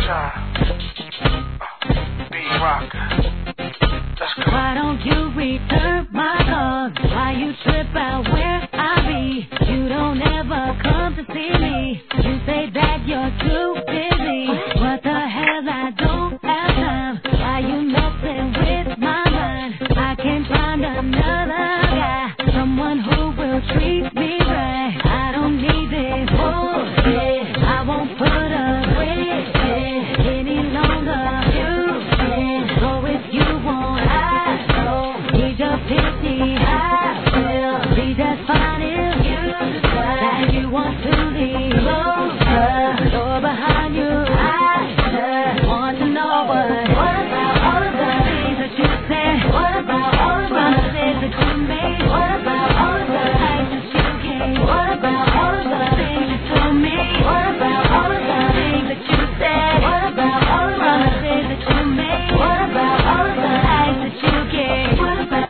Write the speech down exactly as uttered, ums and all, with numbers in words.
Why don't you return my calls? Why you trip out where I be? You don't ever come to see me.